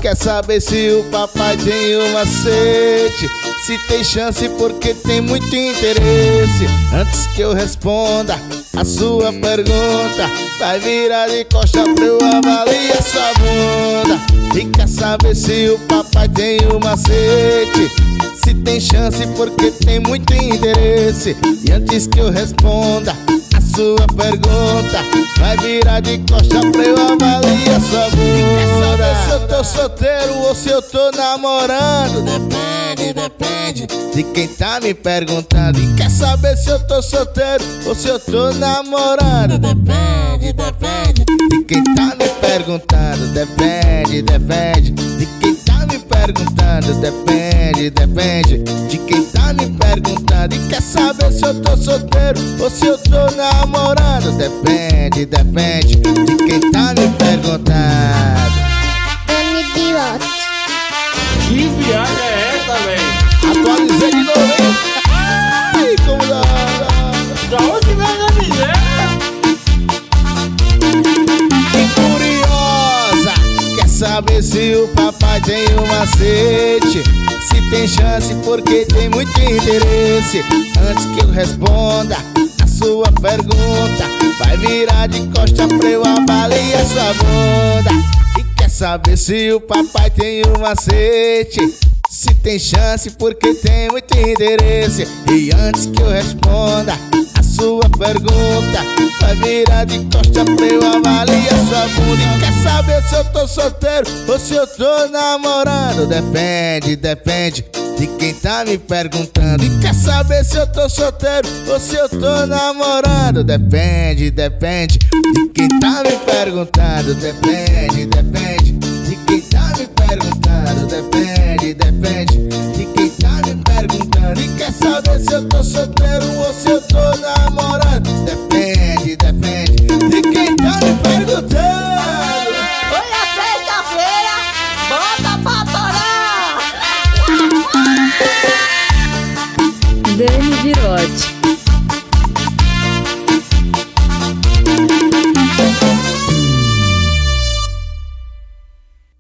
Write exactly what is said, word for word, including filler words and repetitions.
quer saber se o papai tem um macete, se tem chance porque tem muito interesse. Antes que eu responda a sua pergunta, vai virar de costa pra eu avaliar sua bunda. E quer saber se o papai tem um macete, se tem chance porque tem muito interesse. E antes que eu responda a sua pergunta, vai virar de costa pra eu avaliar sua bunda. Quer saber se eu tô solteiro ou se eu tô namorando? Depende, depende de quem tá me perguntando. E quer saber se eu tô solteiro ou se eu tô namorando? Depende, depende de quem tá me perguntando. Depende, depende de quem tá me perguntando. Depende, depende de quem tá me perguntando. E quer saber se eu tô solteiro ou se eu tô namorando? Depende, depende de quem tá me perguntando. Dani Pilote. Que viagem é essa, velho? Atualizei de novo, hein? Ai, como dá, dá. Da onde vem a miséria? Que curiosa, quer saber se o papai tem um macete, se tem chance porque tem muito interesse. Antes que eu responda a sua pergunta, vai virar de costa pra eu avaliar sua bunda. E quer saber se o papai tem um macete, se tem chance porque tem muito interesse. E antes que eu responda a sua pergunta, vai virar de costa pra eu avaliar sua bunda. E quer saber se eu tô solteiro ou se eu tô namorando? Depende, depende de quem tá me perguntando. E quer saber se eu tô solteiro ou se eu tô namorando? Depende, depende de quem tá me perguntando. Depende, depende de quem tá me perguntando. Depende, depende de quem tá me perguntando. E quer saber se eu tô solteiro ou se eu tô namorando? Depende, depende de quem tá me perguntando. Hoje é sexta-feira, bota pra torar! Dani Pilote.